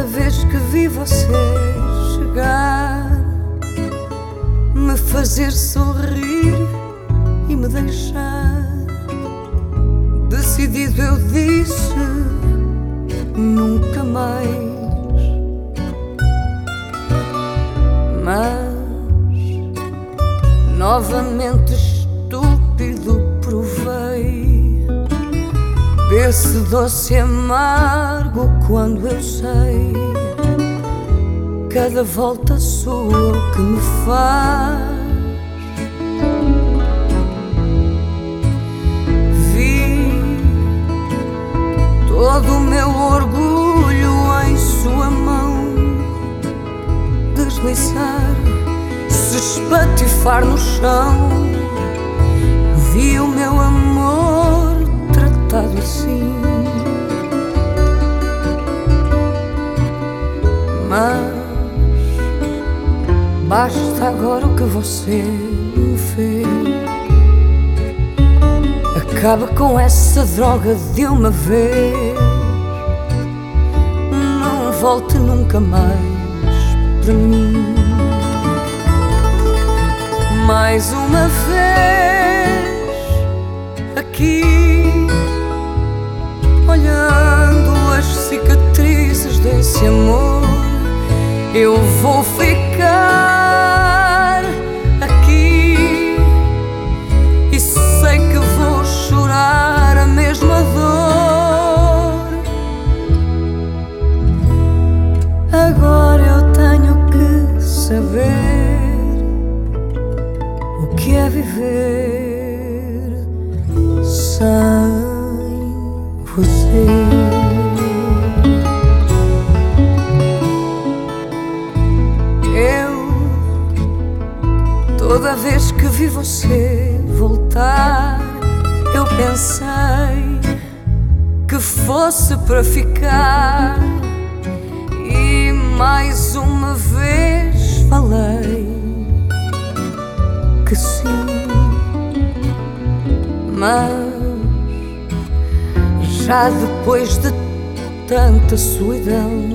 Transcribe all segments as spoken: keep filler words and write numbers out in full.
vez que vi você chegar, me fazer sorrir e me deixar, decidido eu disse nunca mais. Mas novamente estúpido provei desse doce amargo quando eu sei cada volta sua o que me faz. Vi todo o meu orgulho em sua mão deslizar, se espatifar no chão. Vi o meu amor tratado assim, mas basta agora o que você me fez. Acaba com essa droga de uma vez, não volte nunca mais para mim. Mais uma vez aqui, olhando as cicatrizes desse amor, eu vou ficar aqui e sei que vou chorar a mesma dor. Agora eu tenho que saber o que é viver sem você. Toda vez que vi você voltar, eu pensei que fosse para ficar, e mais uma vez falei que sim. Mas já depois de tanta solidão,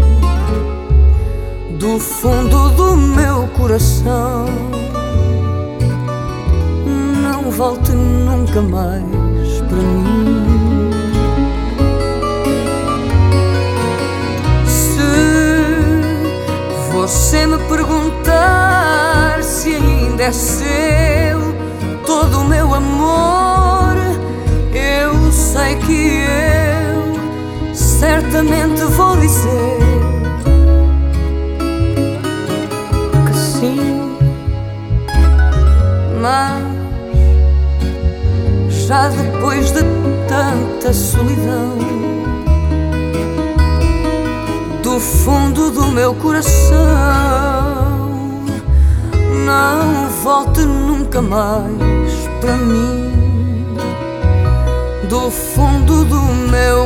do fundo do meu coração, não volte nunca mais para mim. Se você me perguntar se ainda é seu todo o meu amor, eu sei que eu certamente vou dizer que sim. Mas já depois de tanta solidão, do fundo do meu coração, não volte nunca mais para mim. Do fundo do meu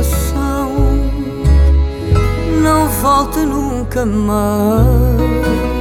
coração, não volte nunca mais.